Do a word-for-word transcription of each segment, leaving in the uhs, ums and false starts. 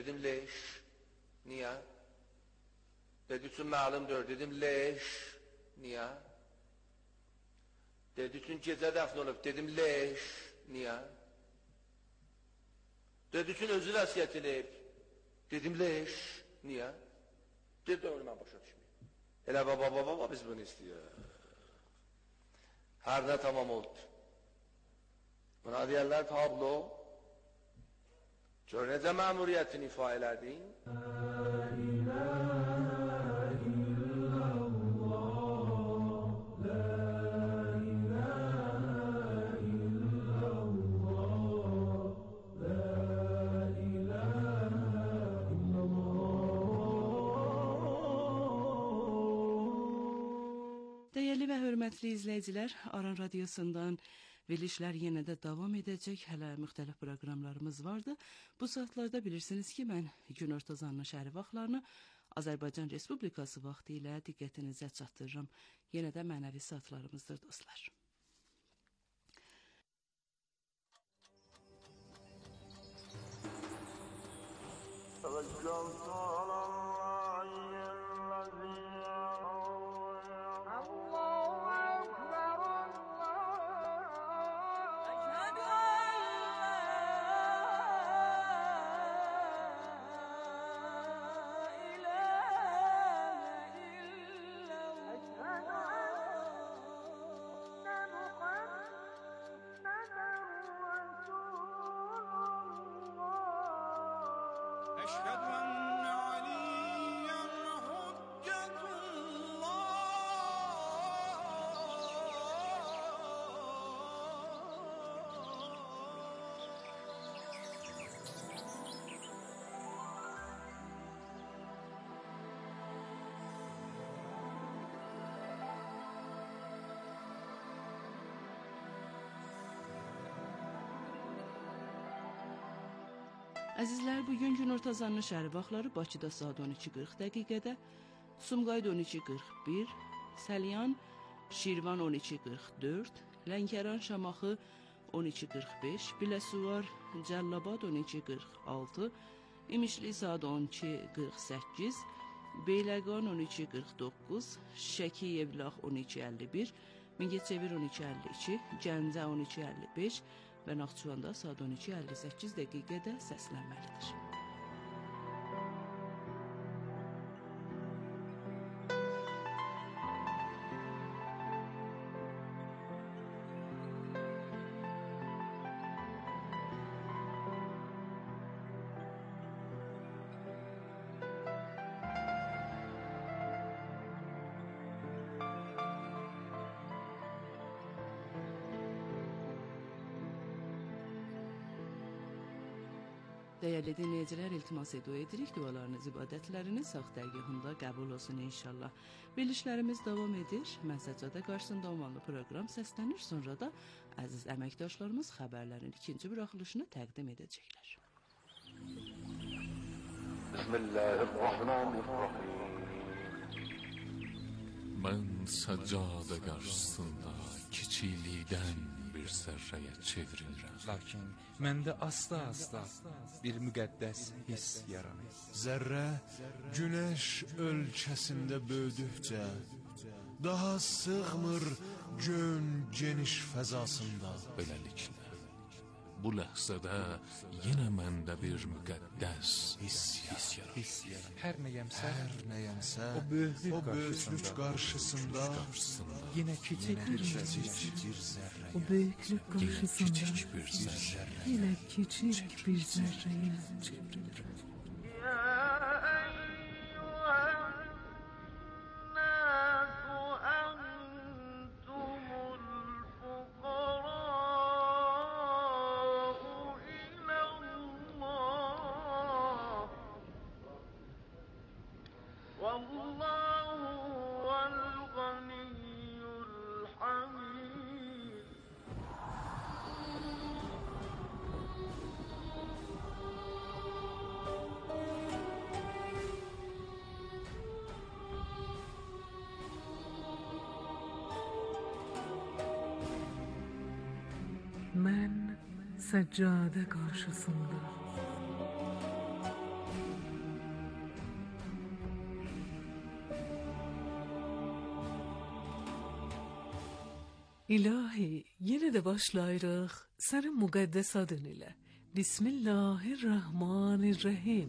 Dedim leş. Niyə? Dedi üçün məlumdur. Dedim leş. Niyə? Dedi üçün gecə dəfn olub. Dedim leş. Niyə? Dedi üçün özü vəsiyyət edib. Dedim leş. Niyə? Dedi onu mən başa düşməyim. Elə baba baba baba biz bunu istəyir. Hər nə tamam oldu. Buna deyərlər tablo. Gör necə məmuriyyətini ifa elədin? Dəyərli və hörmətli izləyicilər, Aran Radiosundan verilişlər yenə də davam edəcək. Hələ müxtəlif proqramlarımız vardı. Bu saatlarda bilirsiniz ki, mən günorta zanlı şəhəri vaxtlarını Azərbaycan Respublikası vaxtı ilə diqqətinizə çatdırıram. Yenə də mənəvi saatlarımızdır dostlar. Əzizlər, bugün günorta zanlı şəhəri vaxtları Bakıda saat on iki qırx dəqiqədə, Sumqayıt on iki qırx bir, Səlyan, Şirvan on iki qırx dörd, Lənkəran Şamaxı on iki qırx beş, Biləsuvar, Cəllabad on iki qırx altı, İmişli saat on iki qırx səkkiz, Beyləqan on iki qırx doqquz, Şəki Yevlax on iki əlli bir, Mingəçevir on iki əlli iki, Gəncə on iki əlli beş və Naxçıvanda saat on iki əlli səkkiz dəqiqədə səslənməlidir. Dəyərli dinləyicilər, iltimas edu edirik, dualarınız, ibadətləriniz sağ dərgahında qəbul olsun inşallah. Verilişlərimiz davam edir, mən səccadə qarşısında olmalı proqram səslənir, sonra da əziz əməkdaşlarımız xəbərlərin ikinci buraxılışını təqdim edəcəklər. Bismillahirrahmanirrahim. Mən səccadə qarşısında kiçiklikdən bir zərrəyə çevrilirəm. Lakin məndə asta-asta bir müqəddəs hiss yaranır. Zərrə günəş ölkəsində böyüdükcə daha sığmır gön geniş fəzasında. Beləliklə, bu ləhzədə yenə məndə bir müqəddəs hiss yaranır. Hər nəyəmsə, Hər nəyəmsə o böyüklük o böyüklük qarşısında yenə kiçik bir zərrə. O böyüklük qarşısında kiçik bir zərrə. yenə kiçik bir zərrəyə çevrilir. Mən səccadə qarşısında İlahi, yine de başlayırıq sənin müqəddəs adın ilə. Bismillahirrahmanirrahim.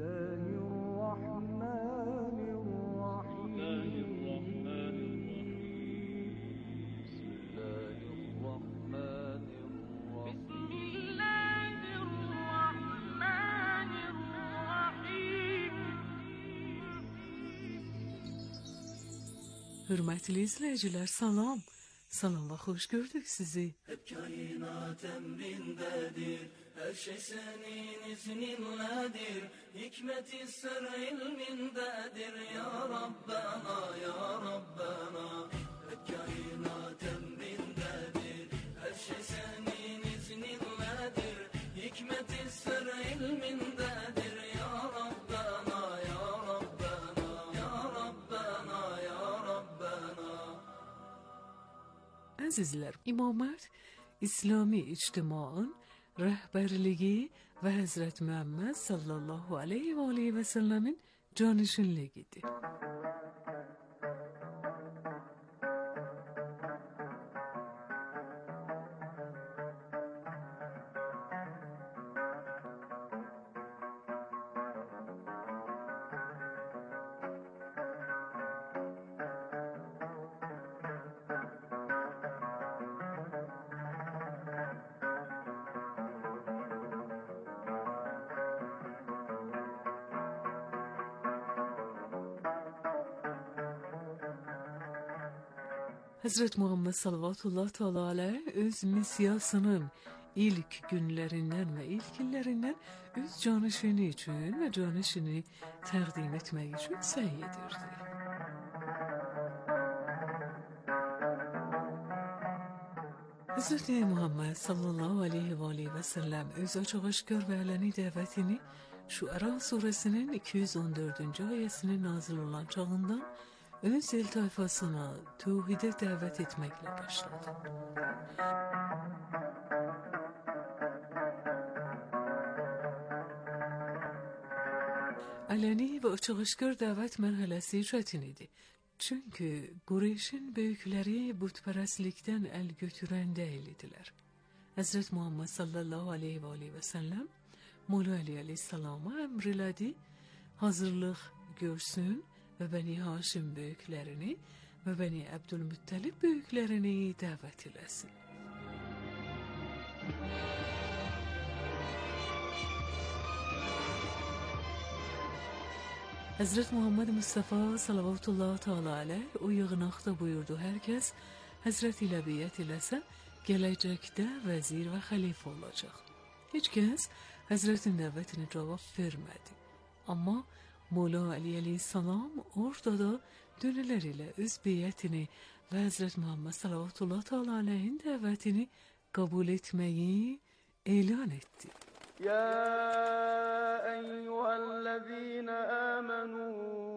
Hürmetli izleyiciler, salam. Salam ve hoş gördük sizi. Hep kainat emrindedir, her şey senin izninledir. Hikmeti sır ilmindedir, ya Rabbena, ya Rabbena. Hep kainat emrindedir, her şey senin izninledir. Hikmeti sır ilmindedir, ya Rabbena, ya Rabbena, ya Rabbena, ya Rabbena. Əzizlər, İmamət İslami ictimaın rəhbərliyi və Həzrət Muhammed sallallahu aleyhi və aleyhi və səlləmin canişinliyidir. Həzrət Muhammed sallallahu teala aleyh öz missiyasının ilk günlərindən və ilk illərindən öz canişini üçün və canişini təqdim etmək üçün səy edirdi. Həzrət Muhammed sallallahu aleyhi və aleyhi və səlləm öz açıq-aşkar və ələni dəvətini Şuara surəsinin iki yüz on dördüncü ayəsinin nazil olan çağından öz el tayfasına tevhide davet etmekle başladı. Aleni ve açıq-aşkar davet mərhələsi çətin idi. Çünkü Qureyşin böyükləri butpərəstlikdən əl götürən deyildilər. Həzrət Muhammed sallallahu aleyhi və aleyhi və səlləm Mola Ali aleyhissalama əmr elədi, hazırlıq görsün ve Beni Haşim büyüklerini ve Beni Abdülmuttalib büyüklerini davet eləsin. Hazret Muhammed Mustafa sallallahu teala aleyh o yığınaqda buyurdu, herkes Hazret ilə biət eləsə, gələcəkdə vəzir və xəlifə olacaq. Heç kəs Hazretin dəvətini cavab vermədi. Amma Mola Ali aleyhissalam orada da dönələr ilə öz beyətini və Həzrət Muhammed sallallahu teala aleyhin dəvətini kabul etməyi elan etdi. Ya eyyühellezine amenu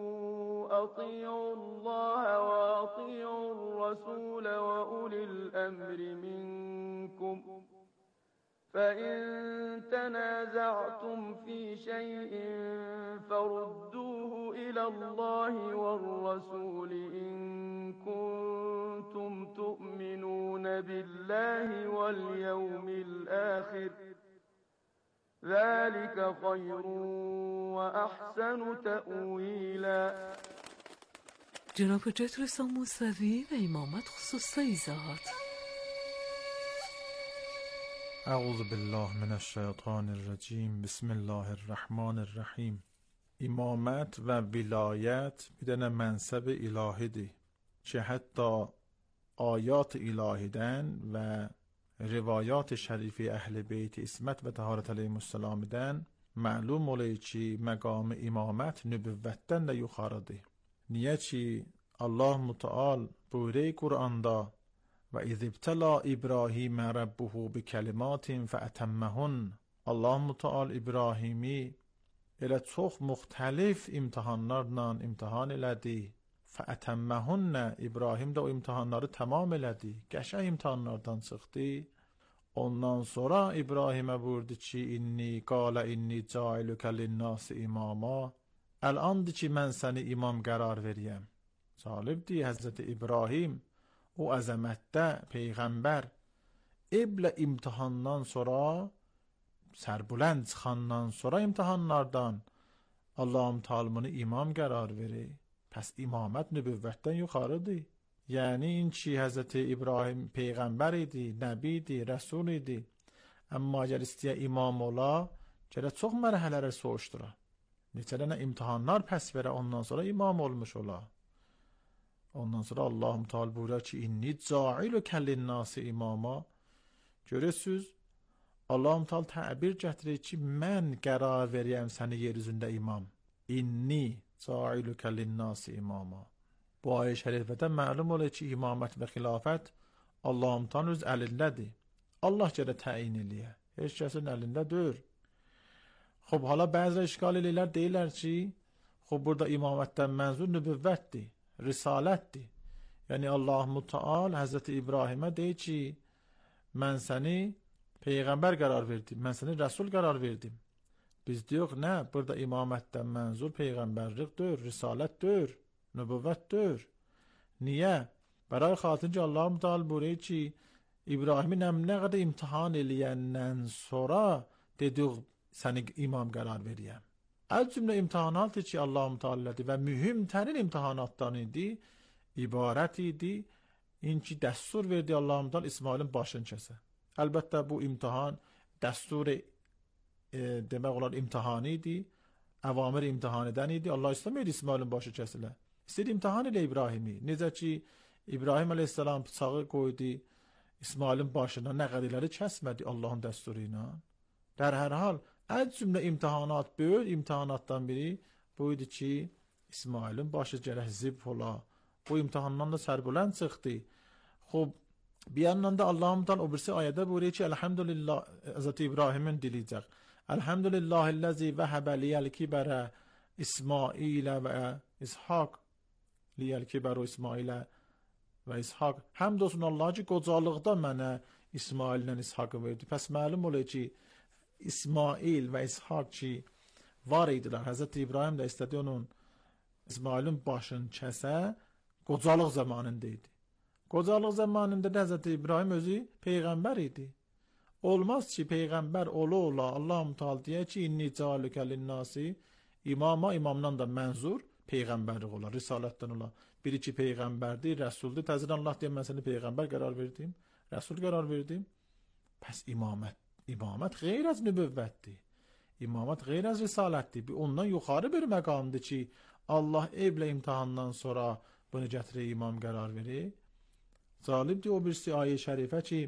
ati'ullaha ve ati'ur rasule ve ulil emri minkum. فَإِن تَنَازَعْتُمْ فِي شَيْءٍ فَرُدُّوهُ إِلَى اللَّهِ وَالرَّسُولِ إِن كُنتُمْ تُؤْمِنُونَ بِاللَّهِ وَالْيَوْمِ الْآخِرِ ذَلِكَ خَيْرٌ وَأَحْسَنُ تَأْوِيلًا. جناب حجت رسا موسوی و امامت خصوصا izahat. اعوذ بالله من الشیطان الرجیم. بسم الله الرحمن الرحیم. امامت و ولایت بدن منصب الهیدی که حتی آیات الهیدن و روایات شریفی اهل بیت اسمت و طهارت علیهم السلام دن معلوم olayı ki مقام امامت نبوتن نیخارده. نیه چی الله متعال بوره قرآن و اذ ابتلا ابراهیم ربه بکلمات فاتمهن. Allah Müteal İbrahimi elə çox müxtəlif imtihanlarla imtihan elədi. Fətəmməhunə, İbrahim də o imtihanları tamam elədi. Qəşəng imtihanlardan çıxdı. Ondan sonra İbrahimə buyurdu ki, inni qalə inni cailükə linnası imama. Əl-andı ki, mən səni imam qərar veriyəm. Salibdir, Həzrəti İbrahim o əzəmətdə Peyğəmbər eblə imtihandan sonra, sərbulənd çıxandan sonra imtihanlardan Allah-u Teala imam qərar verir. Pəs imamət nübüvvətdən yuxarıdır. Yəni in ki Həzrəti İbrahim Peyğəmbər idi, Nəbi idi, Rəsul idi. Amma əgər istəyə imam ola, gərək çox mərhələlər soğuşdura. Neçə dənə imtihanlar pəs verə, ondan sonra imam olmuş ola. Ondan sonra Allah-u Teala buyurur ki, inni ca'ilüke linnâsi imama. Görürsüz, Allah-u Teala təbir gətirir ki, mən qərar verəyəm səni yer üzündə imam. İnni ca'ilüke linnâsi imama. Bu ayə şərifədə məlum olur ki, imamət və xilafət Allah-u Teala öz əlindədir. Allah gərək təyin eləyə. Heç kəsin əlində deyil. Xob, hala bəzi işgal eləyirlər, deyirlər ki, xob, burada imamətdən mənzur nübüvvətdir, risalətdir. Yəni Allah-u Teala Həzrəti İbrahimə deyir ki, mən səni Peyğəmbər qərar verdim, mən səni Rəsul qərar verdim. Biz deyirik, nə? Burada imamətdən mənzur Peyğəmbərlik deyir, risalət deyir, nübüvvət deyir. Niyə? Bəray xatincə Allah-u Teala buyurur ki, İbrahimi nə qədər imtihan eləyəndən sonra dedik, səni imam qərar veriyəm. Əl cümlə imtihanatı ki, Allah-u Teala'dır və mühümtərin imtihanatdan idi, ibarət idi, inki dəstur verdi Allah-u Teala İsmailin başını kəsə. Əlbəttə bu imtihan dəsturi e, demək olar imtihanı idi, əvamir imtihan edən idi. Allah istəməydi İsmailin başı kəsilə. İstəyir imtihan ilə İbrahimi. Necə ki İbrahim əleyhissalam bıçağı qoydu İsmailin başına, nə qədərləri kəsmədi Allahın dəsturu ilə. Dər hər hal, ən cümlə imtihanat, böyük imtihanatdan biri bu idi ki, İsmailin başı gərək zib ola. Bu imtihandan da sərbülənd çıxdı. Xob, bir yandan da Allah'ım Teala o birisi ayədə buyuruyor ki, elhamdülillah, Hazreti İbrahim'in dileyecek. Elhamdülillahillezî vehebe liyel kibere İsmailə və İshak. Liyel kiberu İsmailə və İshak. Həmd olsun Allah ki, qocalıqda mənə İsmaillə İshakı verdi. Pəs məlum olur ki, İsmail və İshak ki, var idilər. Hazreti İbrahim də istədi onun İsmailin başını kəsə, qocalıq zamanında idi. Qocalıq zamanında da Hazreti İbrahim özü Peyğəmbər idi. Olmaz ki, Peyğəmbər ola ola Allah-u Teala deyə ki, inni ca'alüke linnâsi imama, imamdan da mənzur Peyğəmbərlik olar, risalətdən olar. Biri ki, Peyğəmbərdir, Rəsuldur. Təzir Allah deyəm, mən səni Peyğəmbər qərar verdim, Rəsul qərar verdim. Pəs imamət, imamət qeyr az nübüvvətdir. İmamət qeyr az risalətdir. Ondan yuxarı bir məqamdır ki, Allah evlə imtihandan sonra bunu gətirir, imam qərar verir. Zalibdir o birisi ayə şərifə ki,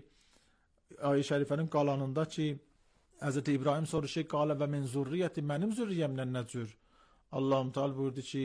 ayə şərifənin qalanında ki, Həzreti İbrahim soruşur, qalə və min zürriyyəti, mənim zürriyyəmlə nə cür? Allah-u Teala buyurdu ki,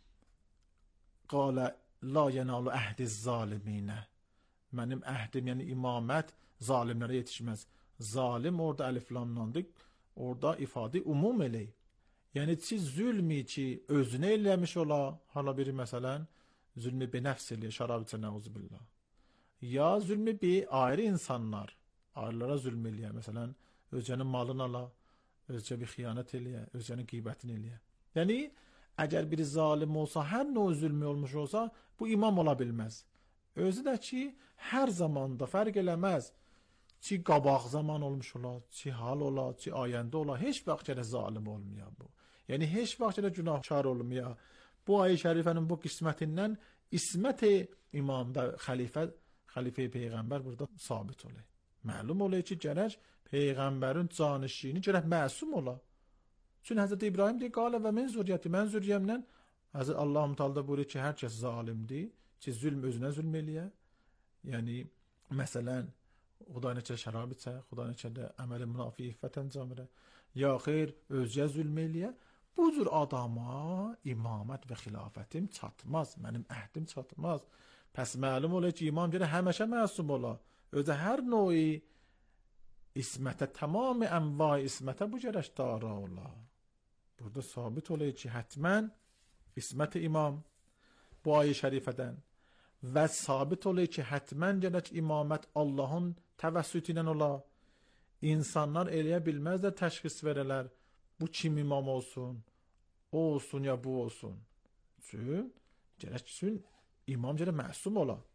qalə la yenalu əhdiz zaliminə. Mənim əhdim, yəni imamət zalimlərə yetişməz. Zalim orada əliflamlandı, orada ifadə umum eləyir. Yəni ki, zülmü ki, özünə eləmiş ola, hala biri məsələn, zülmü bi nəfs eləyir, şərab içə nəuzubillah. Ya zülmü bi ayrı insanlar, ayrılara zülm eləyir, məsələn, özcənin malını ala, özcə bir xiyanət eləyir, özcənin qiybətini eləyir. Yəni, əgər biri zalim olsa, hər nə zülmü olmuş olsa, bu imam ola bilməz. Özü də ki, hər zamanda fərq eləməz. Ki, qabaq zaman olmuş ola, ki, hal ola, ki, ayəndə ola, heç vaxt gələ zalim olmaya bu. Yəni, heç vaxt gələ günahkar olmaya. Bu ayə şərifənin bu qismətindən ismət-i imamda xəlifə, xəlifə-i Peyğəmbər burada sabit olur. Məlum olur ki, gərək Peyğəmbərin canişini gərək məsum ola. Çünki Həzreti İbrahim deyir, qalə və min zürriyyəti, mən zürriyyəmlə, Həzreti Allah-u Teala buyurur ki, hər kəs zalimdir, ki, zülm özünə zülm eləyə. Yəni, məsələn, Xuda neçə şərab içə, Xuda neçə də əməli münafi iffət əncam verə, ya xeyr, özcə zülm eləyə. Bu cür adama imamət və xilafətim çatmaz, mənim əhdim çatmaz. Pəs məlum olur ki, imam gələ həməşə məsum ola. Özə hər növi ismətə, tamamı ənva ismətə bu gərək dara ola. Burada sabit olur ki, hətmən ismət-i imam bu ayə şərifədən və sabit olur ki, hətmən gərək imamət Allahın təvəssütü ilə ola. İnsanlar eləyə bilməz də təşxis verələr, bu kim imam olsun, o olsun ya bu olsun. Çünki gərək üçün imam gərək məsum ola.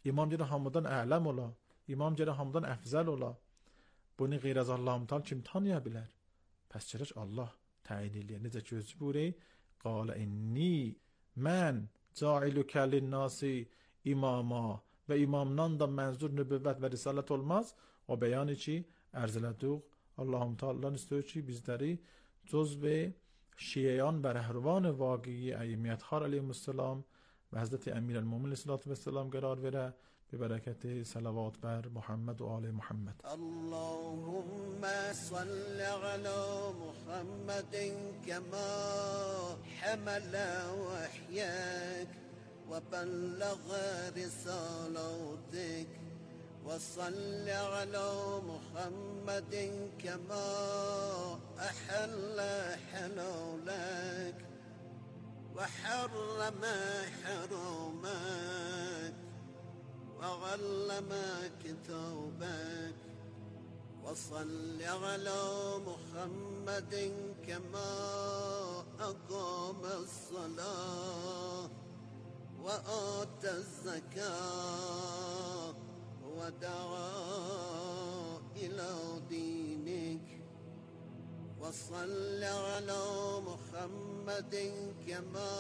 İmam jere hamdan a'lam ola, imam jere hamdan afzal ola. Bunu غیر از الله تعالی kim tanıya bilər? Pəs çərəç Allah təyin eləyir. Necə ki özü buyuruyor, قال inni mən cailükə linnasi imama və imamdan da mənzur nübüvvət və risalət olmaz. O beyan içi ərz elədik. Allahum Teala'dan istiyor ki bizləri cüzv şiyan və rəhruvan vaqiyi əymiyyətxar aleyhisselam və Hazreti Emirel-Mumin aleyhissalatu vesselam qərar verə ببركة صلوات بر محمد وآل محمد. اللهم صل على محمد كما حمل وحيك وبلغ رسالاتك وصل على محمد كما أحل حلالك وحرم حرامك وعلم كتابك وصل على محمد كما أقام الصلاة وآتى الزكاة ودعا إلى دينك وصل على محمد كما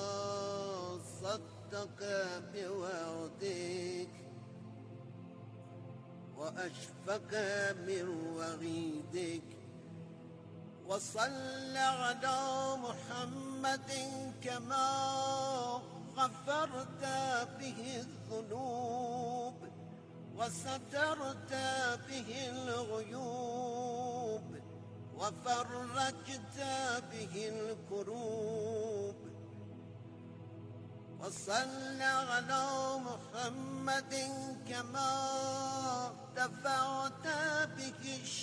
صدق بوعدك وأشفق من وعيدك وصل على محمد كما غفرت به الذنوب وسترت به العيوب وفرجت به الكروب وصل على محمد كما دفعت به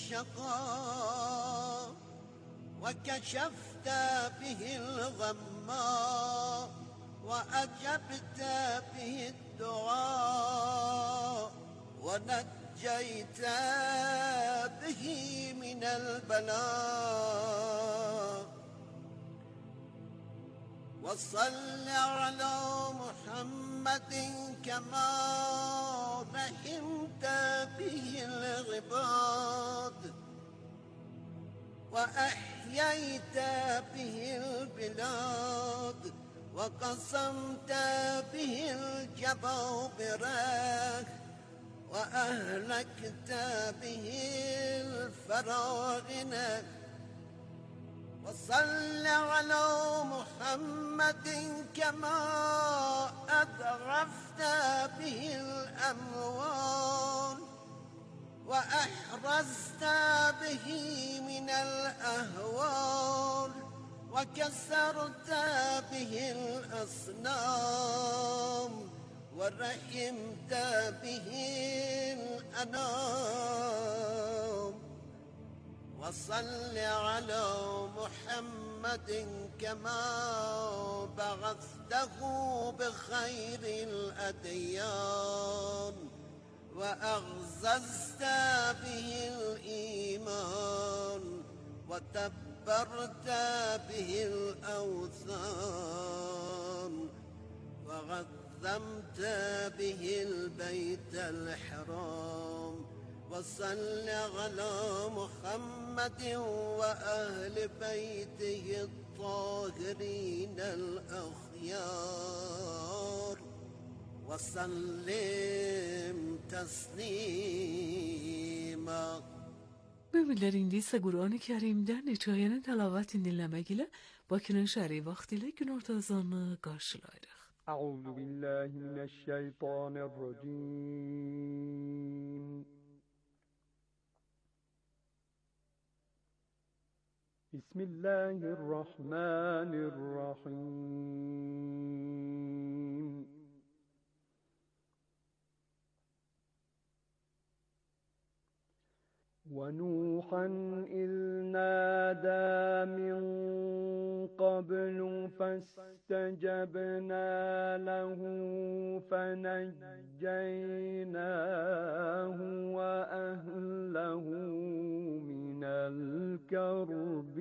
الشقاء وكشفت به الغمّا وأجبت به الدعاء ونجيت به من البلاء وصل على محمد كما رحمت به العباد وأحييت به البلاد وقسمت به الجبابرة وأهلكت به الفراعنة وصل على محمد كما أذرفت به الأموال وأحرزت به من الأهوال وكسرت به الأصنام ورحمت به الأنام وصل على محمد كما بعثته بخير الأديان وأعززت به الإيمان وتبرت به الأوثان وعظمت به البيت الحرام وصل على محمد وأهل بيته الطاهرين الأخيار وسلم تسليما. Müminler indi ise Kur'an-ı Kerim'den hikayenin telavətini dinlemek ile Bakı'nın şer'i vaktiyle gün ortazanını karşılayırıq. Euzubillahimineşşeytanirracim. Bismillahirrahmanirrahim. ونوحا إذ نادى من قبل فاستجبنا له فنجيناه وأهله من الكرب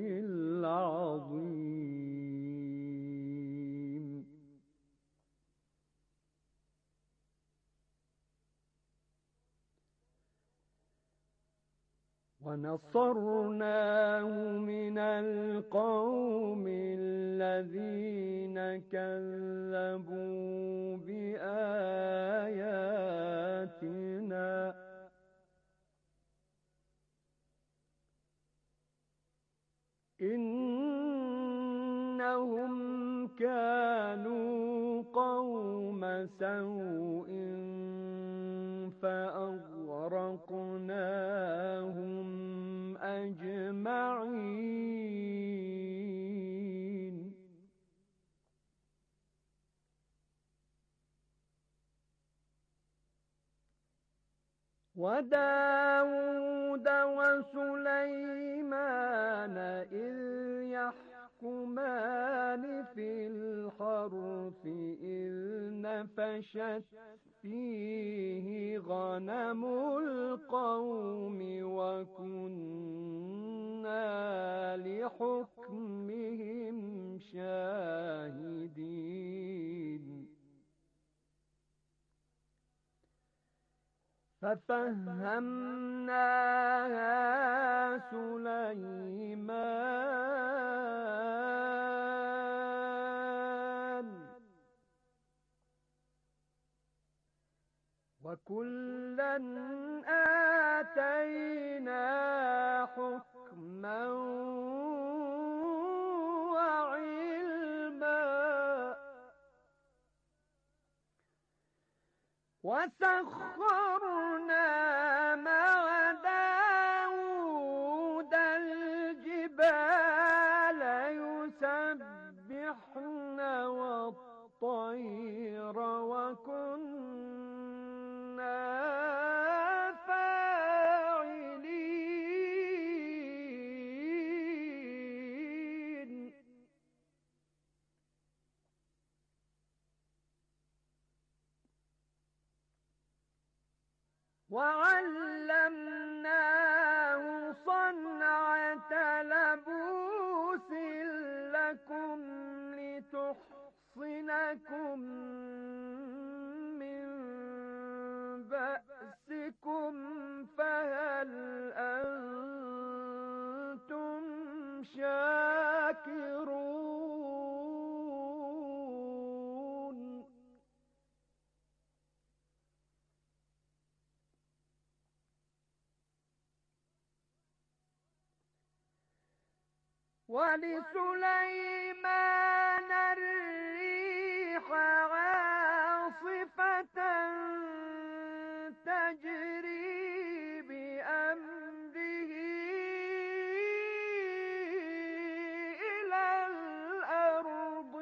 العظيم. ونصرناه من القوم الذين كذبوا بآياتنا إنهم كانوا قوم سوء فأغرقناهم أجمعين. وداود وسليمان إذ يحكمان في الحرث إذ نفشت فيه غنم القوم وكنا لحكمهم شاهدين. ففهمناها سليمان وكلا آتينا حكما وعلما وسخرنا مع داود الجبال يسبحن والطير وكنا فاعلين. وعلمناه صنعة لبوس لكم لتحصنكم من بأسكم فهل أنتم شاكرون؟ ولسليمان الريح عاصفة تجري بأمره إلى الأرض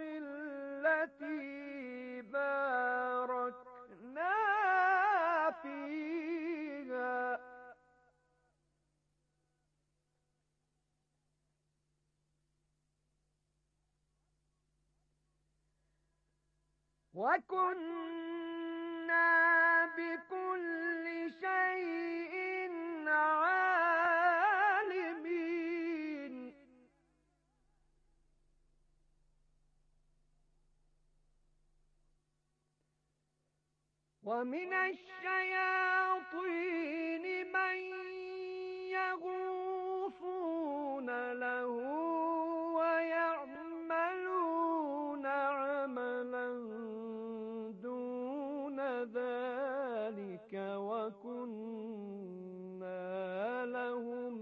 التي باركنا فيها وكنا بكل شيء عالمين. ومن الشياطين من يغوصون له ويعملون عملا دون ذلك وكنا لهم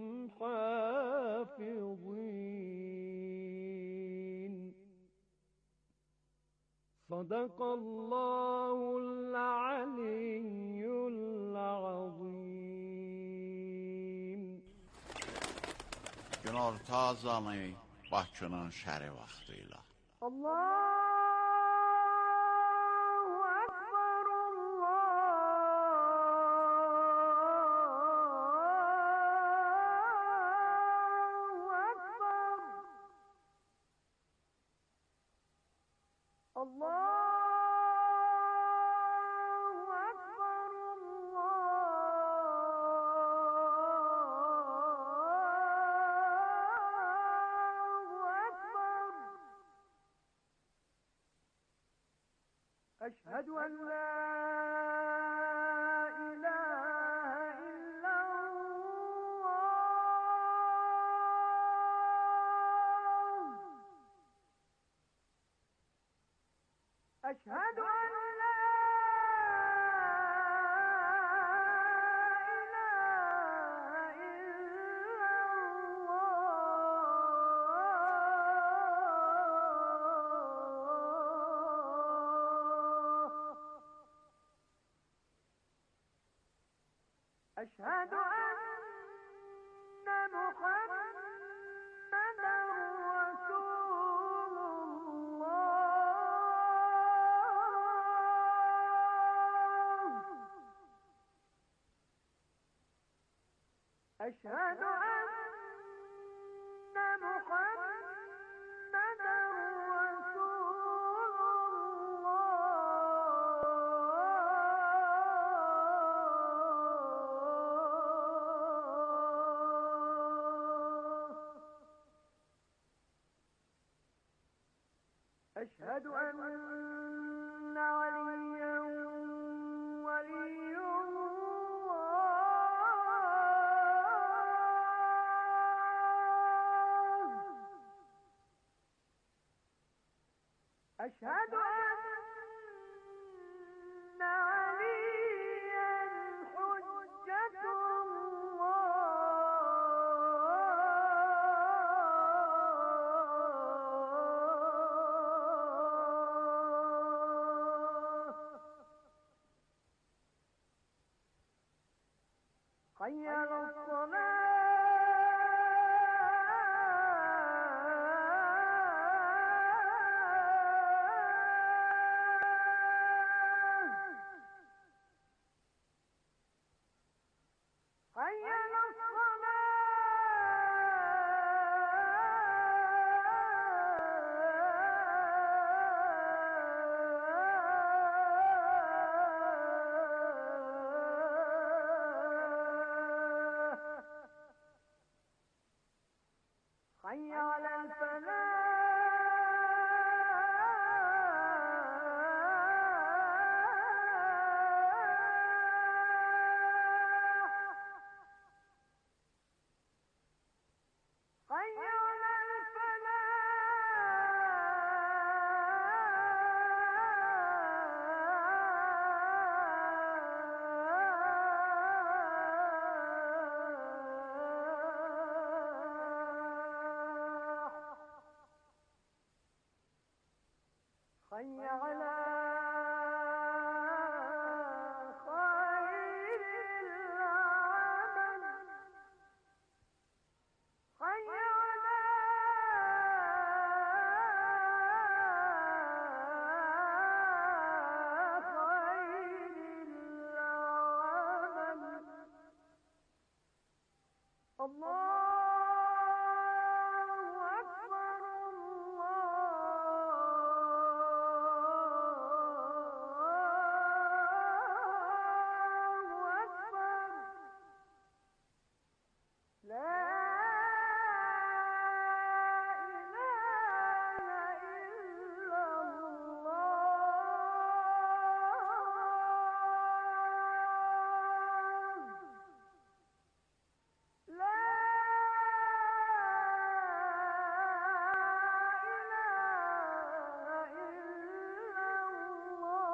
حافظين. صدق الله العلي العظيم. Günorta azanı Bakının şəri vaxtıyla. Allah أشهد أن لا إله إلا الله أشهد أن لا إله إلا الله أشهد أن محمدا رسول الله أشهد أن محمدا رسول الله أشهد أن عليا ولي الله أشهد أن عليا حجة الله حي على الصلاة حي على الصلاة حي على الفلاح حي على الفلاح حي على خير العمل حي على خير العمل الله أكبر الله أكبر لا إله إلا الله لا إله إلا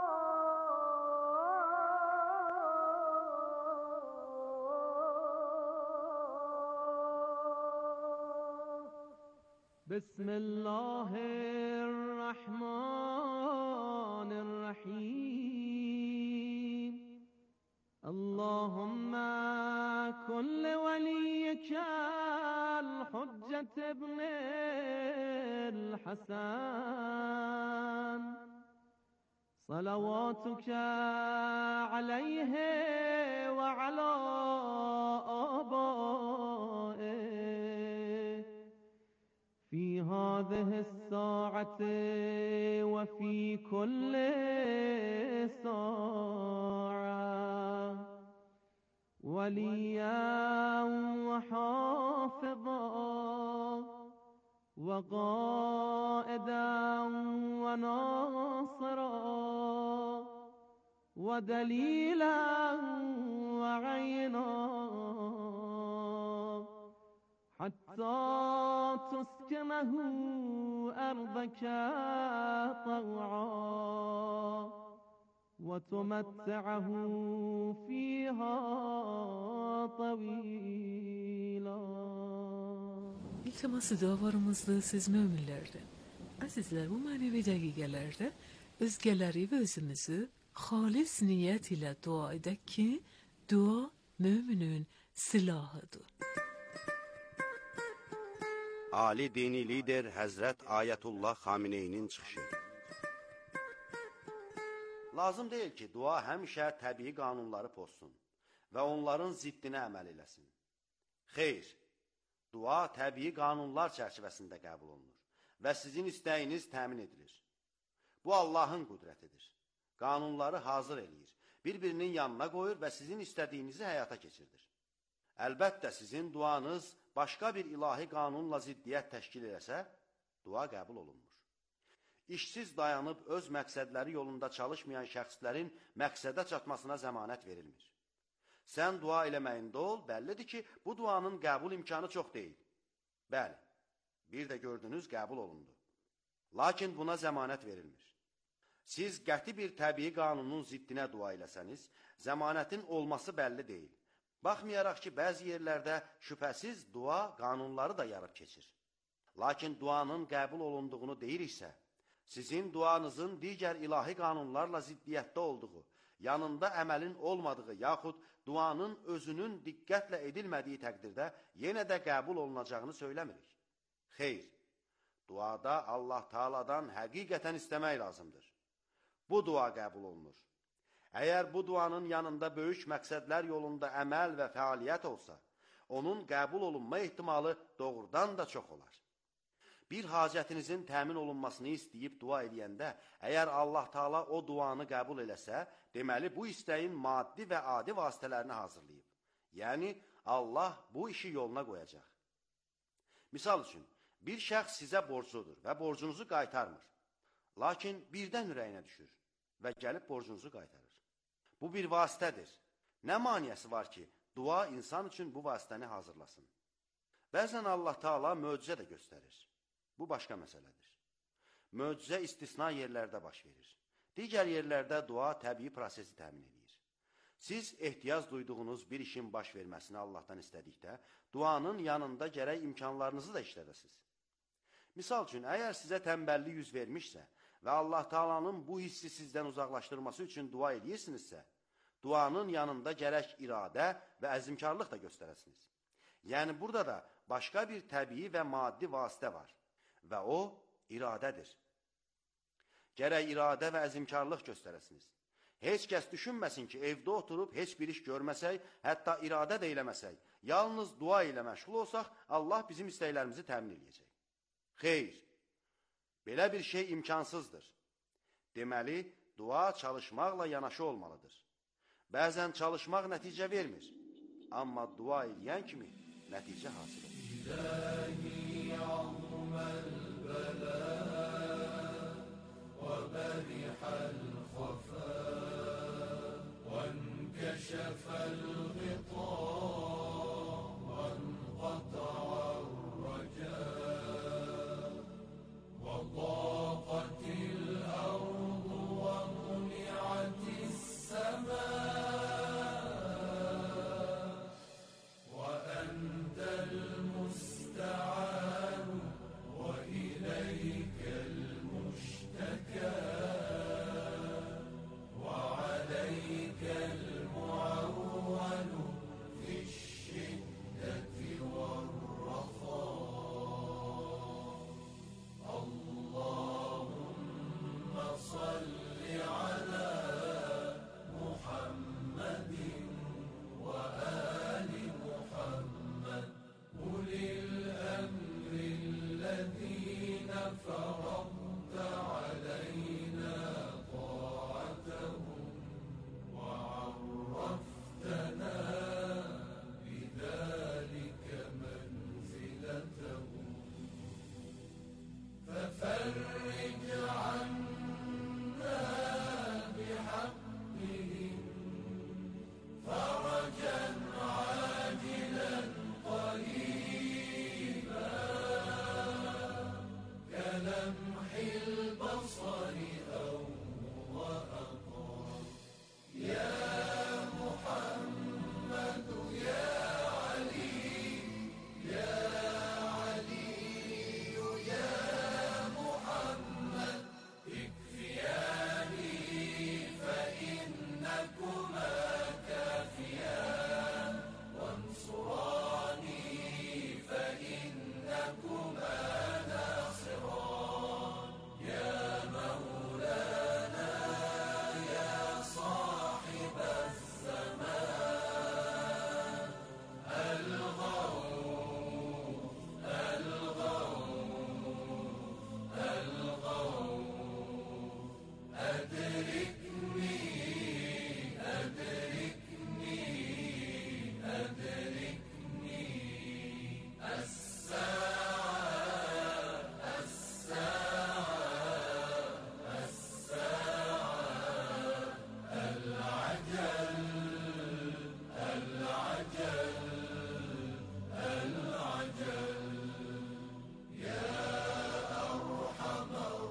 الله بسم الله الرحمن الرحيم اللهم كن لوليك الحجة ابن الحسن صلواتك عليه وعلى آبائه في هذه الساعة وفي كل ساعة وليا وحافظا وقائدا وناصرا ودليلا وعينا حتى تسكنه أرضك طوعا وتمتعه فيها طويلا. İltiması davarımızda siz müminlerden. Azizler, bu manevi dəqiqələrdə özgələri və özümüzü xalis niyyət ilə dua edək ki, dua müminin silahıdır. Ali dini lider Həzrət Ayətullah Xameneyinin çıxışı. Lazım deyil ki, dua həmişə təbii qanunları pozsun və onların ziddinə əməl eləsin. Xeyr, dua təbii qanunlar çərçivəsində qəbul olunur və sizin istəyiniz təmin edilir. Bu Allahın qüdrətidir. Qanunları hazır eləyir, bir-birinin yanına qoyur və sizin istədiyinizi həyata keçirdir. Əlbəttə, sizin duanız başqa bir ilahi qanunla ziddiyyət təşkil eləsə, dua qəbul olunmur. İşsiz dayanıb öz məqsədləri yolunda çalışmayan şəxslərin məqsədə çatmasına zəmanət verilmir. Sən dua eləməyində ol, bəllidir ki, bu duanın qəbul imkanı çox deyil. Bəli, bir də gördünüz, qəbul olundu. Lakin buna zəmanət verilmir. Siz qəti bir təbii qanunun ziddinə dua eləsəniz, zəmanətin olması bəlli deyil. Baxmayaraq ki, bəzi yerlərdə şübhəsiz dua qanunları da yarıb keçir. Lakin duanın qəbul olunduğunu deyiriksə, sizin duanızın digər ilahi qanunlarla ziddiyyətdə olduğu, yanında əməlin olmadığı yaxud duanın özünün diqqətlə edilmədiyi təqdirdə yenə də qəbul olunacağını söyləmirik. Xeyr, duada Allah Taala'dan həqiqətən istəmək lazımdır. Bu dua qəbul olunur. Əgər bu duanın yanında böyük məqsədlər yolunda əməl və fəaliyyət olsa, onun qəbul olunma ehtimalı doğrudan da çox olar. Bir hacətinizin təmin olunmasını istəyib dua edəndə, əgər Allah Taala o duanı qəbul eləsə, deməli bu istəyin maddi və adi vasitələrini hazırlayıb. Yəni, Allah bu işi yoluna qoyacaq. Misal üçün, bir şəxs sizə borcludur və borcunuzu qaytarmır. Lakin birdən ürəyinə düşür və gəlib borcunuzu qaytarır. Bu bir vasitədir. Nə maniyəsi var ki, dua insan üçün bu vasitəni hazırlasın? Bəzən Allah Taala möcüzə də göstərir. Bu başqa məsələdir. Möcüzə istisna yerlərdə baş verir. Digər yerlərdə dua təbii prosesi təmin edir. Siz ehtiyac duyduğunuz bir işin baş verməsini Allahdan istədikdə, duanın yanında gərək imkanlarınızı da işlədəsiniz. Misal üçün, əgər sizə tənbəllik yüz vermişsə və Allah Taala'nın bu hissi sizdən uzaqlaşdırması üçün dua edirsinizsə, duanın yanında gərək iradə və əzimkarlıq da göstərəsiniz. Yəni, burada da başqa bir təbii və maddi vasitə var və o, iradədir. Gərək iradə və əzimkarlıq göstərəsiniz. Heç kəs düşünməsin ki, evdə oturub heç bir iş görməsək, hətta iradə də eləməsək, yalnız dua ilə məşğul olsaq, Allah bizim istəklərimizi təmin edəcək. Xeyr, belə bir şey imkansızdır. Deməli, dua çalışmaqla yanaşı olmalıdır. Bəzən çalışmaq nəticə vermir, amma dua edən kimi nəticə hasil olur. İlahi azməl bələ və bərihəl xəfə və nkəşəfəl ğita və nqata'ar rəcə və ضاقtil ardu və muni'atis səmə وعليك المعول الأبصار أو هو أقرب يا محمد يا علي يا علي يا محمد اكفياني فإنكما كافيان وانصراني فإنكما ناصران يا مولانا يا صاحب الزمان الغوث الغوث الغوث أدركني أدركني أدركني الساعة الساعة الساعة العجل العجل العجل يا أرحم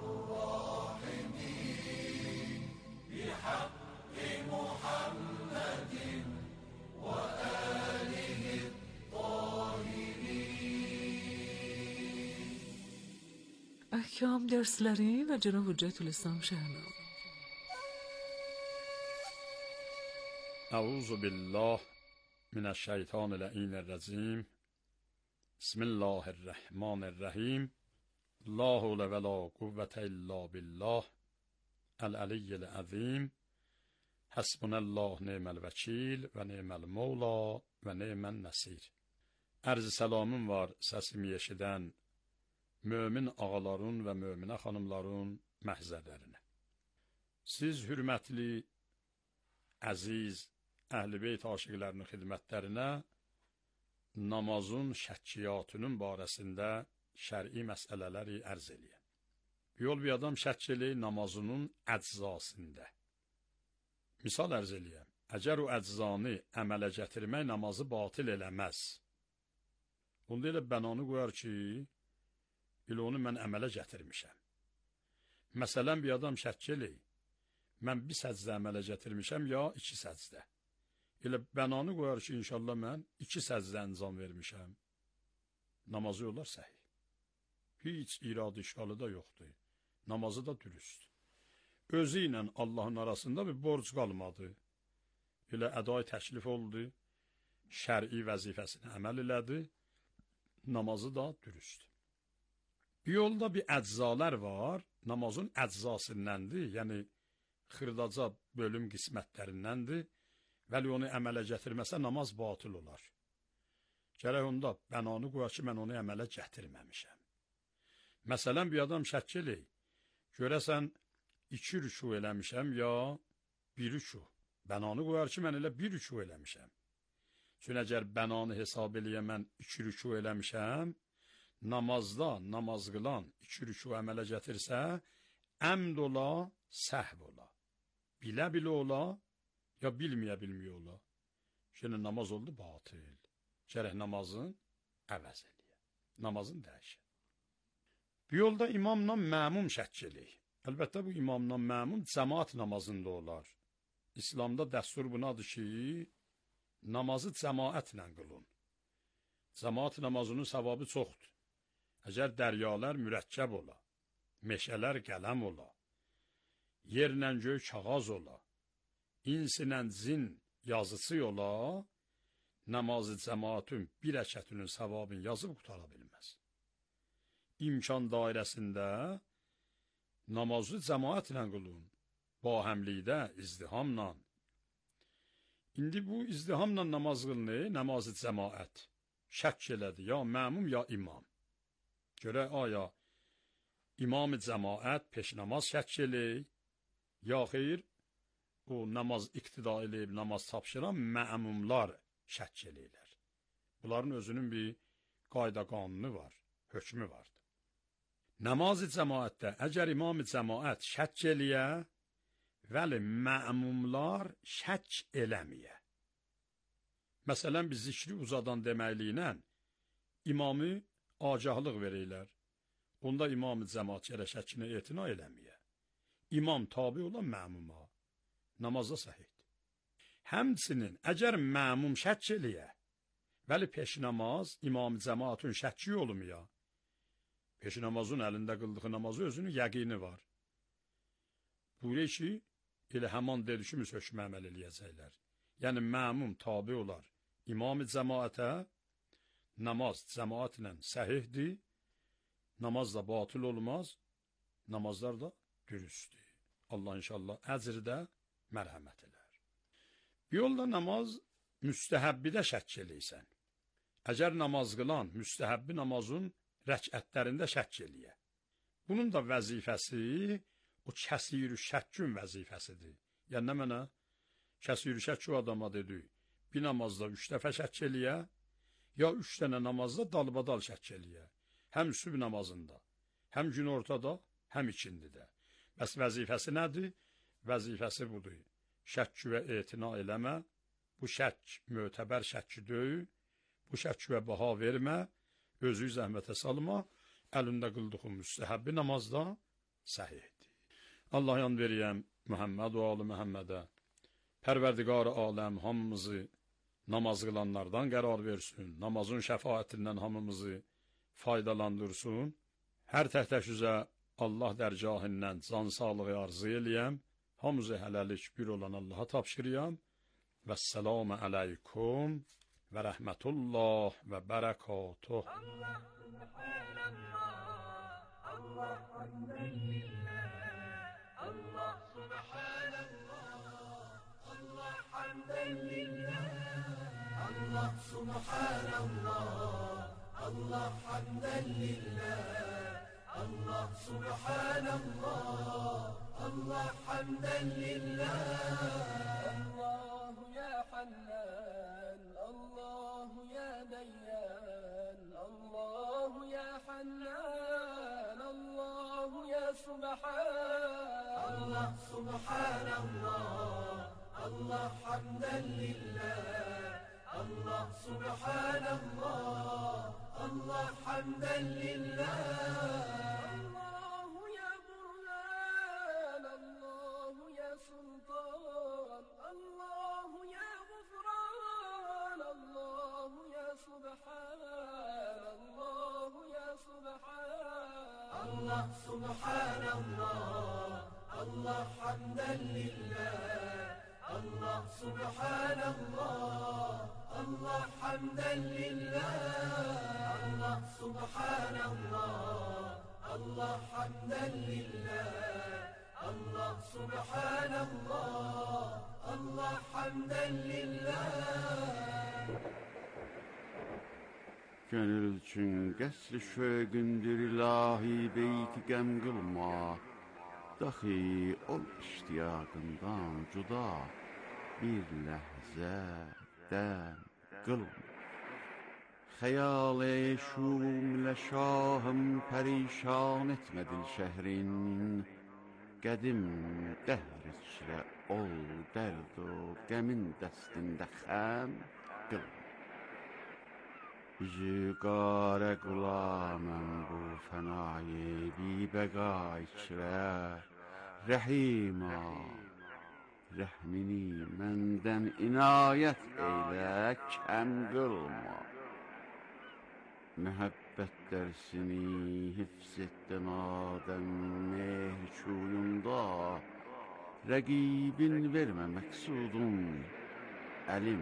الراحمين بحق محمد وآله الطاهرين. احکام dersleri ve Cenab-ı Hüccetülislam Şehnam. اعوذ بالله من الشیطان اللعین الرجیم بسم الله الرحمن الرحیم لا حول ولا قوة الا بالله العلی العظیم حسبنا الله نعم الوکیل و نعم المولا و نعم النصیر. Arz salamım var səsimi eşidən mömin ağaların və möminə xanımların məhzərlərinə. Siz hürmətli, əziz, əhl-i beyt aşiqlərinin xidmətlərinə namazın şəkkiyatının barəsində şər'i məsələləri ərz eləyəm. Yol bir adam şəkkili namazının əczasında. Misal ərz eləyəm. Əgər o əczanı əmələ gətirmək namazı batil eləməz. Bunda elə bənanı qoyar ki, elə onu mən əmələ gətirmişəm. Məsələn, bir adam şəkkili, mən bir səcdə əmələ gətirmişəm, ya iki səcdə. Elə bənanı qoyar ki, inşallah mən iki səcdə əncam vermişəm. Namazı olar səhih. Hiç iradı işgalı da yoxdur. Namazı da dürüst. Özü ilə Allahın arasında bir borc qalmadı. Elə əday təklif oldu, şər'i vəzifəsini əməl elədi, namazı da dürüst. Bir yolda bir əczalar var, namazın əczasındandır, yəni xırdaca bölüm qismətlərindəndir, vəli onu əmələ gətirməsə namaz batıl olar. Gərək onda bənanı qoya ki, mən onu əmələ gətirməmişəm. Məsələn, bir adam şəkkili, görəsən iki rükû eləmişəm, ya bir rükû. Bənanı qoyar ki, mən elə bir rükû eləmişəm. Çünki əgər bənanı hesab eləyə mən iki rükû eləmişəm, namazda namaz qılan iki rükû əmələ gətirsə, əmd ola, səhv ola. Bilə-bilə ola, ya bilməyə-bilməyə ola. Şimdi namaz oldu batıl. Gərək namazın əvəz eləyə. Namazın dəyişə. Bir yolda imamla məmum şəkili. Əlbəttə bu imamla məmum cəmaat namazında olar. İslamda dəstur bunadır ki, namazı cəmaətlə qılın. Cəmaat namazının savabı çoxdur. Əgər dəryalar mürəkkəb ola, meşələr qələm ola, yerlə göy kağaz ola, insinlə cin yazısı ola, namazı cəmaatın bir rəkətinin savabını yazıb qutara bilməz. İmkan dairəsində namazı cəmaətlə qılın, bahəmlikdə, izdihamla. İndi bu izdihamla namaz qılını, namazı cəmaət şək elədi, ya məmum, ya imam. Görək, aya imam-ı cəmaət peş namaz şək eləyir, ya xeyr, o namaz iqtida eləyib, namaz tapşıran məmumlar şək eləyirlər. Bunların özünün bir qayda qanunu var, hökmü vardır. Namaz-ı cəmaətdə əgər imam-ı cəmaət şək eləyə, vəli məmumlar şək eləməyə. Məsələn, biz zikri uzadan deməkliyilə imamı agahlıq verirlər. Onda imam-ı cəmaat yerə şəkinə etina eləməyə. imam tabi olan məmuma namazda səhihdir. Həmçinin əgər məmum şəkk eləyə, vəli peş namaz imam cəmaatın şəkki olmuya, peş namazın əlində qıldığı namazı özünün yəqini var. Buyuruyor ki, elə həman dedişimiz hökmə əməl eləyəcəklər. Yəni məmum tabi olar imam cəmaətə, namaz cəmaatlə səhihdir, namaz da batıl olmaz, namazlar da dürüstdür. Allah inşallah əcrdə mərhəmət elər. Bir yolda namaz müstəhəbbidə şəkk eləysən. Əgər namaz qılan müstəhəbbi namazın rəkətlərində şəkk eləyə. Bunun da vəzifəsi o kəsir-ü şəkkün vəzifəsidir. Yəni nə mənə? Kəsir-ü şəkk o adama dedi, bir namazda üç dəfə şəkk eləyə, ya üç dənə namazda dalbadal şəkk eləyə. Həm sübh namazında, həm gün ortada, həm ikindidə. Bəs vəzifəsi nədir? Vəzifəsi budur. Şəkk və etina eləmə, bu şəkk mötəbər şəkki döyü, bu şəkkə baha vermə, özü zəhmətə salma, əlində qıldığın müstəhəbbi namazda səhihdir. Allah yan veriyəm Muhammed və alı Məhəmmədə, Pərverdigar aləm hamımızı namaz qılanlardan qərar versin, namazın şəfaətindən hamımızı faydalandırsın. Hər təhtəş üzə Allah dərgahından can sağlığı arzu eləyəm, hamımızı hələlik bir olan Allaha tapşırıyam. Vəssalamu aleykum və rəhmətullah və bərəkatuh. Allah subhanallah, Allah hamdəlillah, Allah subhanallah, Allah hamdəlillah, Allah subhanallah, Allah hamdəlillah, Allah subhanallah, Allah hamdəlillah. Allah ya Hannan, Allah ya Dayyan, Allah ya Hannan, Allah ya Subhan. Allah subhanallah, Allah hamdəlillah, Allah subhanallah, Allah hamdəlillah. Allah ya Burhan, Allah ya Sultan, Allah ya Gufran, Allah ya Subhan, Allah ya Subhan. Allah subhanallah, Allah hamdəlillah, Allah subhanallah, Allah hamdəlillah. Allah subhanallah, Allah hamdəlillah, Allah subhanallah, Allah hamdəlillah. Gönül üçün qəsr-i şövqündür ilahi beyti qəm qılma, daxi ol iştiyaqından cüda bir ləhzə dəm qılma. Xəyal-i şumlə şahım pərişan etmə dil şəhrin, qədim dəhr içrə ol dərd o qəmin dəstində xəm qılma. Yüqarə qulaməm bu fənayı bibəqa içrə, rəhima, rəhmini məndən inayət eylə, kəm qılma. Məhəbbət dərsini hifz etdən adəm mehr çuyunda, rəqibin vermə məqsudun, əlim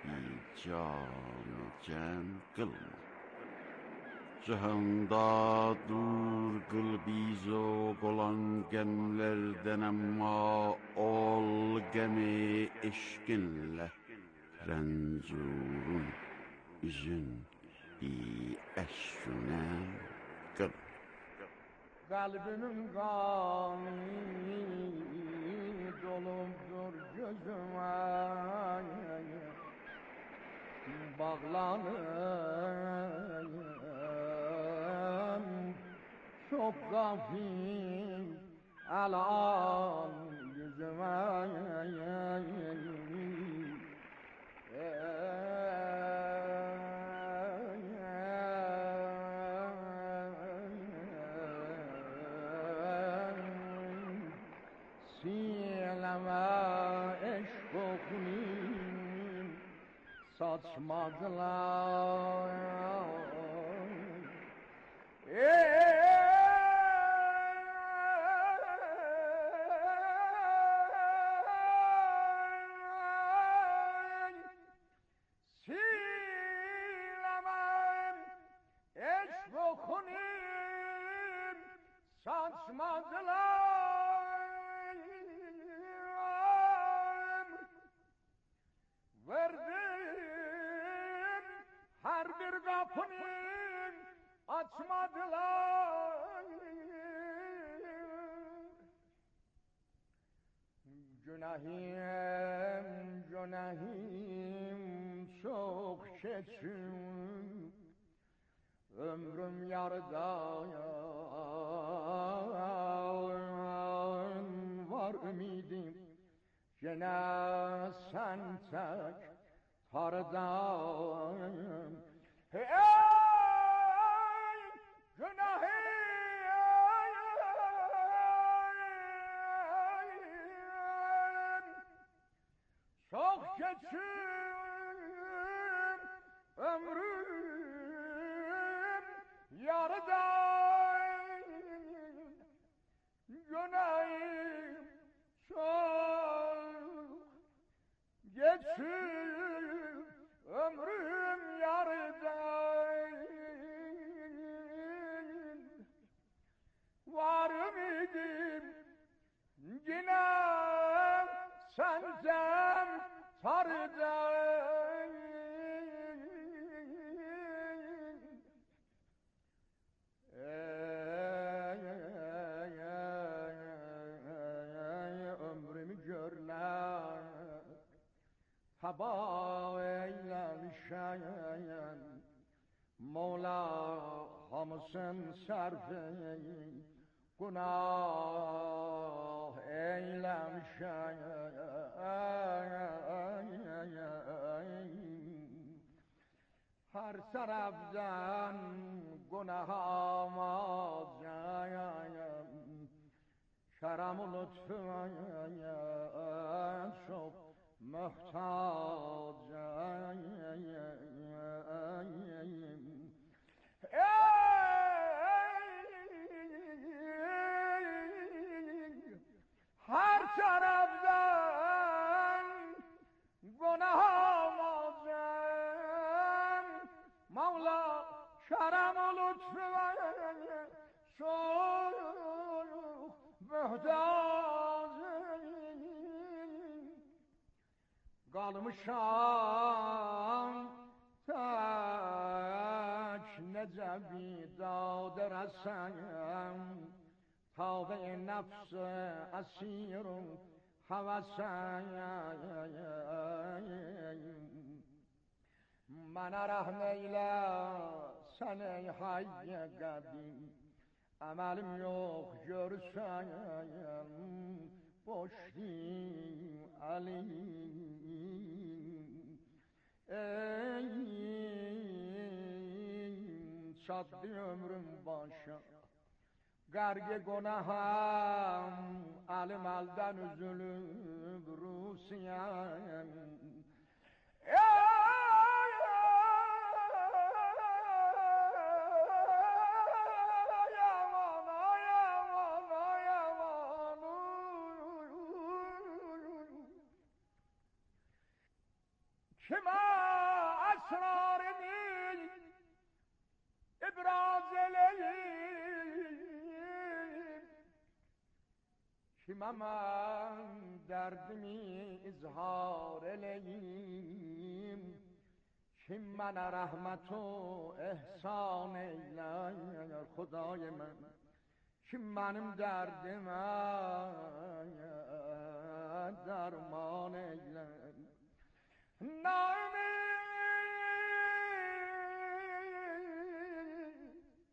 can cəm qılma. Cihanda dur qıl biz o qolan qəmlərdən, əmma ol qəmi eşqinlə rəncurun üzün bi əşkünəm qılma. Kalbimin kanı dolupdur gözüme, bağlanım çok gafil alan yüzüme. Sileme eşk okunayım saçmadılar. Ey silemem eşk okunayım saçmadılar. Verdim her bir kapını açmadılar. Günahim, günahim çok keçim, ömrüm yarıda var ümidim. Gene sen tek tardan. Hey günahım çok geçim, ömrüm yarıda. Günahım çok geçim, ömrüm yarıda. Varım idim yine senden tardan. Ömrümü görler heba eylemişen, Mola hamısın serfin günah eylemişen. Her taraftan günahıma kerem lütfuna çok muhtacım. Her taraftan günahım olacağım, Mevla kerem lütfuna çok muhtacım. Kalmışam tek necebi dağdır esem, Tavbe nefse esirum havasayım. Bana rahmeyle sen ey hayye kadim, emelim yok görseyim, boş değil alim. Ey çattı ömrüm başa, Garge günahım alim aldan üzülüp Rusiyem. Kime esrarını ibraz eleyim, kime ben derdimi izhar eleyim, kim bana rahmetu ihsan eyler Xudای من, kim benim derdime derman eyler. Naümid,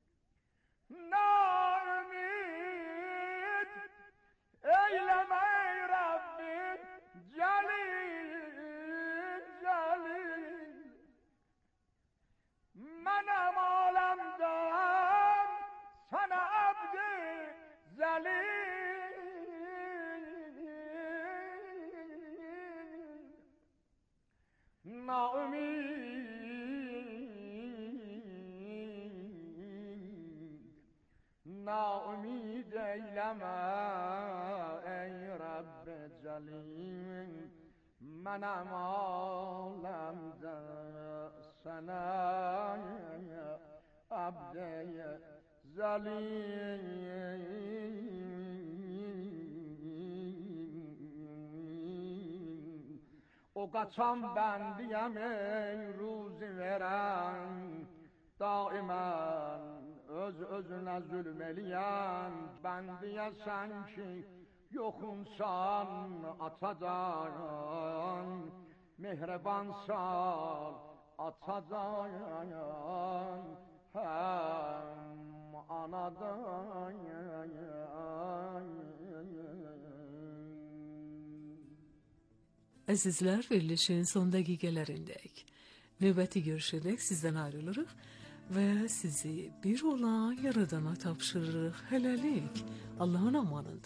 naümid eyleme ey Rabbi celil, celil. Menem alemden sana abdi zelil. naumid naumid eyleme ey Rabbi Celim menem alemde sana abdeye zalim o kaçan bendiyem ey ruzi veren daimen öz özüne zulmeleyen bendiye sen ki yokunsan atacan mehrebansan atacan hem anadan Əzizlər, verilişin son dəqiqələrindəyik. Növbəti görüşədək sizdən ayrılırıq və sizi bir olan Yaradana tapşırırıq. Hələlik, Allahın amanında.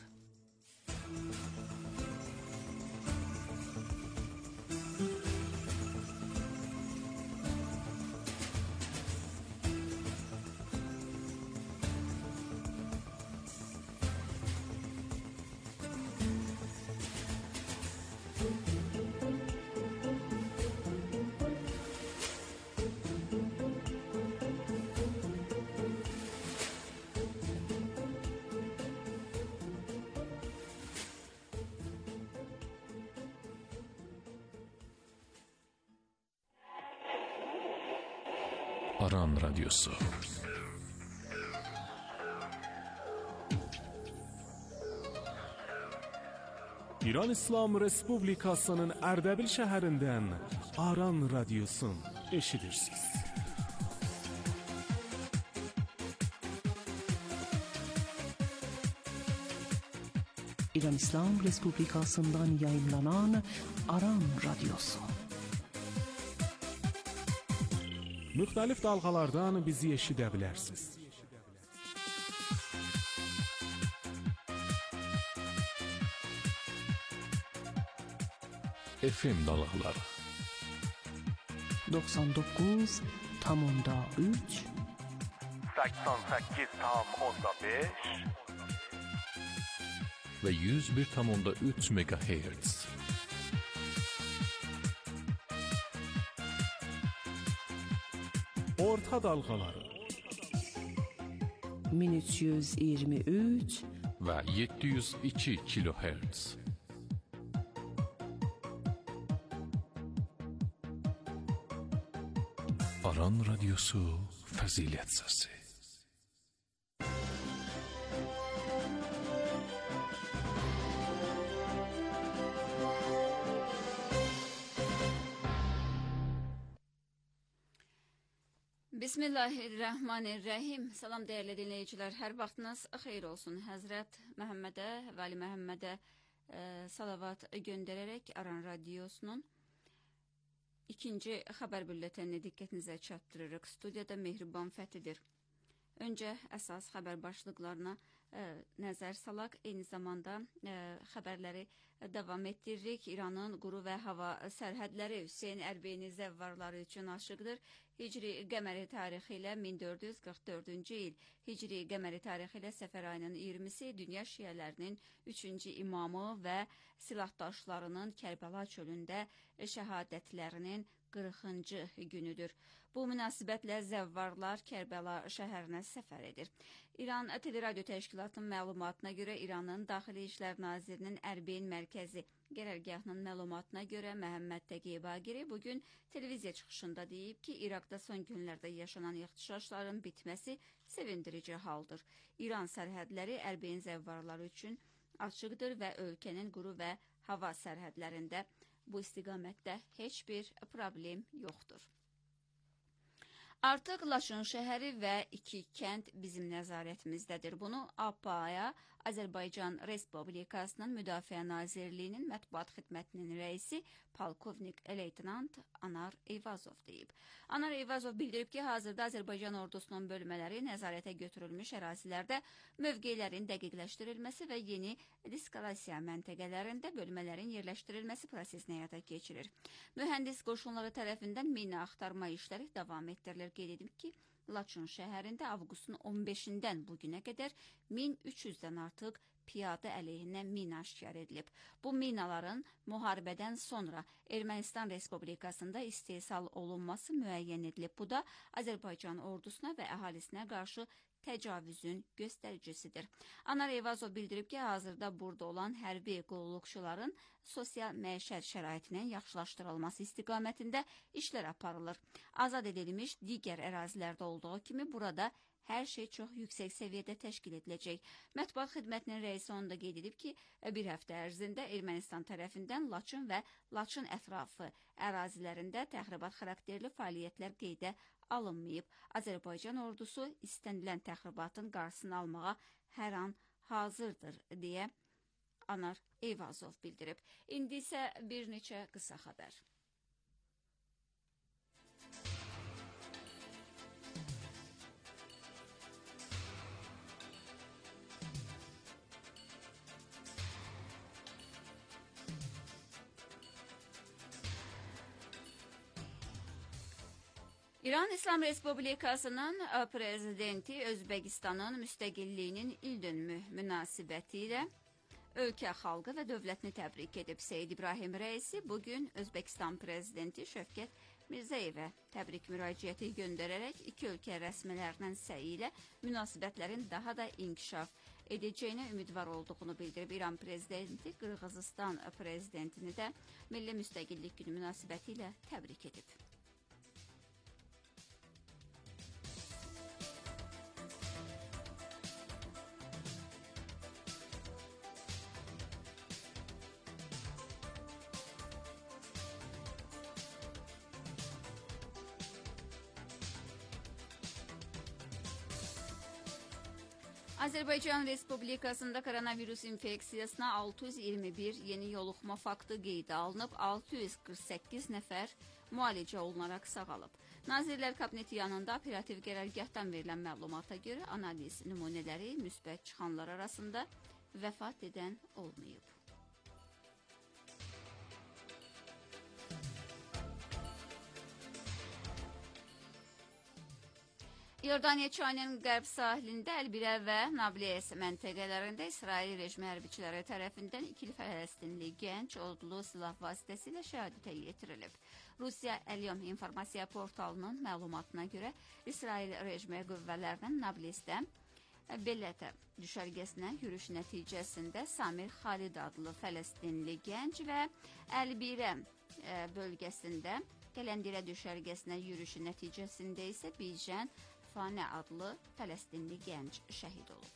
Aran Radyosu. İran İslam Respublikasının Ərdəbil şəhərindən Aran Radyosun eşidirsiniz. İran İslam Respublikasından yayınlanan Aran Radyosu. Müxtəlif dalğalardan bizi eşidə bilərsiniz. F M dalğaları doksan doqquz tam onda üç səksən səkkiz tam onda beş və yüz bir tam onda üç megahertz. Orta dalğaları min üç yüz iyirmi üç və yeddi yüz iki kilohertz. Aran Radyosu Fəzilət Səsi. Bismillahirrahmanirrahim. Salam dəyərli dinləyicilər, hər vaxtınız xeyir olsun. Həzrət Məhəmmədə, Vəli Məhəmmədə e, salavat göndərərək Aran Radyosunun ikinci xəbər bülletenini diqqətinizə çatdırırıq. Studiyada Mehriban Fəthidir. Öncə əsas xəbər başlıqlarına e, nəzər salaq, eyni zamanda e, xəbərləri davam etdiririk. İranın quru və hava sərhədləri Hüseyn Ərbeyni zəvvarları üçün açıqdır. Hicri qəməri tarixi ilə min dörd yüz qırx dördüncü il, Hicri qəməri tarixi ilə Səfər ayının iyirmisi dünya şiələrinin üçüncü imamı və silahdaşlarının Kərbəla çölündə şəhadətlərinin qırxıncı günüdür. Bu münasibətlə zəvvarlar Kərbəla şəhərinə səfər edir. İran Teleradyo Təşkilatının məlumatına görə İranın Daxili İşlər Nazirinin Ərbeyn Mərkəzi qərargahının məlumatına görə Məhəmməd Təqiy Baqiri bugün televiziya çıxışında deyib ki, İraqda son günlərdə yaşanan ixtişaşların bitməsi sevindirici haldır. İran sərhədləri Ərbeyn zəvvarları üçün açıqdır və ölkənin quru və hava sərhədlərində bu istiqamətdə heç bir problem yoxdur. Artıq Laşın şəhəri və iki kənd bizim nəzarətimizdədir. Bunu A P A-ya Azərbaycan Respublikasının Müdafiə Nazirliyinin Mətbuat Xidmətinin rəisi Polkovnik Leytenant Anar Eyvazov deyib. Anar Eyvazov bildirib ki, hazırda Azərbaycan ordusunun bölmələri nəzarətə götürülmüş ərazilərdə mövqelərin dəqiqləşdirilməsi və yeni diskalasiya məntəqələrində bölmələrin yerləşdirilməsi prosesini həyata keçirir. Mühəndis qoşunları tərəfindən mina axtarma işləri davam etdirilir. Qeyd edib ki, Laçın şəhərində avqustun on beşindən bugünə qədər min üç yüzdən artıq piyada əleyhinə mina aşkar edilib. Bu minaların müharibədən sonra Ermənistan Respublikasında istehsal olunması müəyyən edilib. Bu da Azərbaycan ordusuna və əhalisinə qarşı təcavüzün göstəricisidir. Anar Eyvazov bildirib ki, hazırda burada olan hərbi qulluqçuların sosial məişət şəraitinin yaxşılaşdırılması istiqamətində işlər aparılır. Azad edilmiş digər ərazilərdə olduğu kimi burada hər şey çox yüksək səviyyədə təşkil ediləcək. Mətbuat xidmətinin rəisi onda qeyd edib ki, bir həftə ərzində Ermənistan tərəfindən Laçın və Laçın ətrafı ərazilərində təxribat xarakterli fəaliyyətlər qeydə alınmayıb. Azərbaycan ordusu istənilən təxribatın qarşısını almağa hər an hazırdır, deyə Anar Eyvazov bildirib. İndi isə bir neçə qısa xəbər. İran İslam Respublikasının prezidenti Özbəkistanın müstəqilliyinin ildönümü münasibəti ilə ölkə xalqı və dövlətini təbrik edib. Seyid İbrahim rəisi bugün Özbəkistan prezidenti Şövkət Mirzəyevə təbrik müraciəti göndərərək iki ölkə rəsmilərinin səyi ilə münasibətlərin daha da inkişaf edəcəyinə ümidvar olduğunu bildirib. İran prezidenti Qırğızistan prezidentini də Milli Müstəqillik Günü münasibəti ilə təbrik edib. Azərbaycan Respublikasında koronavirus infeksiyasına altı yüz iyirmi bir yeni yoluxma faktı qeydə alınıb, altı yüz qırx səkkiz nəfər müalicə olunaraq sağalıb. Nazirlər Kabineti yanında operativ qərargahdan verilən məlumata görə analiz nümunələri müsbət çıxanlar arasında vəfat edən olmayıb. İordaniya çayının qərb sahilində Əlbirə və Nabliyes məntəqələrində İsrail rejimi hərbiçiləri tərəfindən ikili fələstinli gənc odlu silah vasitəsilə şəhadətə yetirilib. Rusiya Əlyom informasiya portalının məlumatına görə İsrail rejimi qüvvələrinin Nabliyesdə Bellətə düşərgəsinə yürüyüş nəticəsində Samir Xalid adlı fələstinli gənc və Əlbirə bölgəsində Gələndirə düşərgəsinə yürüyüşü nəticəsində isə Bijan Fanə adlı fələstinli gənc şəhid olub.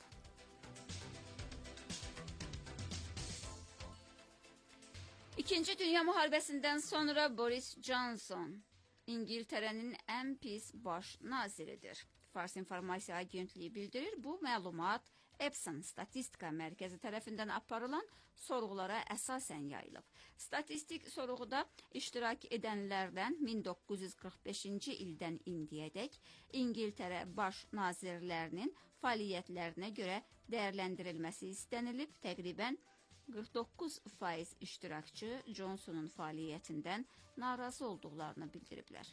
İkinci Dünya müharibəsindən sonra Boris Johnson İngiltərənin ən pis baş naziridir. Fars İnformasiya Agentliyi bildirir, bu məlumat Epson Statistika Mərkəzi tərəfindən aparılan sorğulara əsasən yayılıb. Statistik sorğuda iştirak edənlərdən min doqquz yüz qırx beşinci ildən indiyədək İngiltərə baş nazirlərinin fəaliyyətlərinə görə dəyərləndirilməsi istənilib. Təqribən qırx doqquz faiz iştirakçı Johnsonun fəaliyyətindən narazı olduqlarını bildiriblər.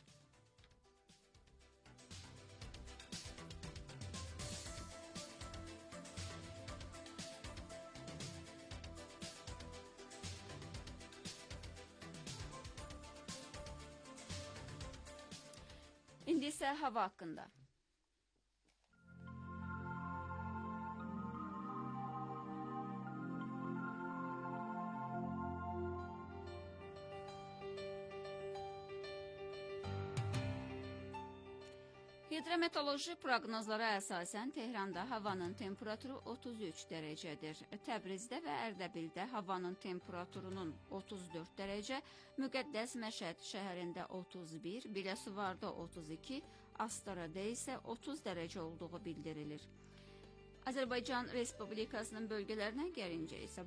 İndi isə hava haqqında. Hidrometeoroloji proqnozlara əsasən Tehranda havanın temperaturu otuz üç dərəcədir. Təbrizdə və Ərdəbildə havanın temperaturunun otuz dörd dərəcə, Müqəddəs Məşəd şəhərində otuz bir, Biləsuvarda otuz iki, Astarada isə otuz dərəcə olduğu bildirilir. Azərbaycan Respublikasının bölgələrinə gəlincə isə